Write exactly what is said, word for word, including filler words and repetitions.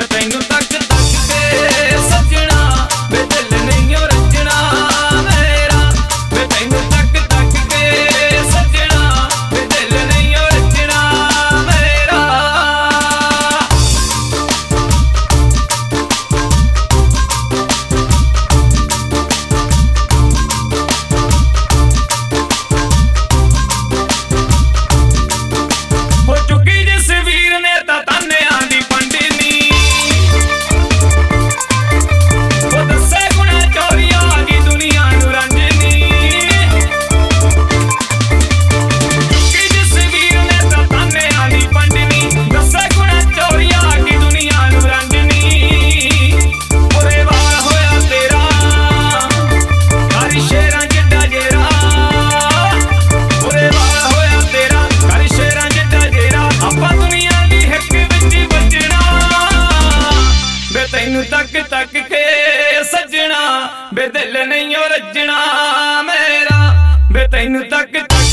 ਤੈਨੂੰ ਤੱਕ ਤੱਕ ਕੇ ਸੱਜਣਾ ਵੇ ਦਿਲ ਨਹੀਂ ਓ ਰੱਜਣਾ ਮੇਰਾ ਵੇ ਤੈਨੂੰ ਤੱਕ ਤੱਕ ਕੇ ਸੱਜਣਾ ਵੇ ਦਿਲ ਨਹੀਂ ਓ ਰੱਜਣਾ ਮੇਰਾ। ਹੋ ਚੁੱਕੀ ਜਿਸ ਵੀਰ ਨੇ ਤਾਂ ਤਾਨਿਆਂ ਦੀ ਪੰਡਨੀ ਉਹ ਦੱਸੇ ਗੁਣਾ ਚੋਰੀਆਂ ਆ ਗਈ ਦੁਨੀਆ ਨੂੰ ਰੰਜਨੀ। ਚੁੱਕੀ ਜਿਸ ਵੀਰ ਨੇ ਤਾਂ ਤਾਨਿਆਂ ਦੀ ਪੰਡਨੀ ਦੱਸੇ ਗੁਣਾ ਚੋਰੀਆਂ ਆ ਗਈ ਦੁਨੀਆ ਨੂੰ ਰੰਜਨੀ। ਬੁਰੇ ਵਾਲ ਹੋਇਆ ਤੇਰਾ ਕਰ ਸ਼ੇਰਾਂ ਜਿੱਡਾ ਜੇਰਾ ਬੁਰੇ ਵਾਲ ਹੋਇਆ ਤੇਰਾ ਕਰ ਸ਼ੇਰਾਂ ਜਿੱਡਾ ਜੇਰਾ। ਆਪਾਂ ਦੁਨੀਆ ਦੀ ਹਿੱਕ ਵਿੱਚ ਵੱਜਣਾ ਵੇ ਤੈਨੂੰ ਤੱਕ ਤੱਕ ਕੇ ਸੱਜਣਾ ਵੇ ਦਿਲ ਨਹੀਂ ਓ ਰੱਜਣਾ ਮੇਰਾ ਵੇ ਤੈਨੂੰ ਤੱਕ ਤੱਕ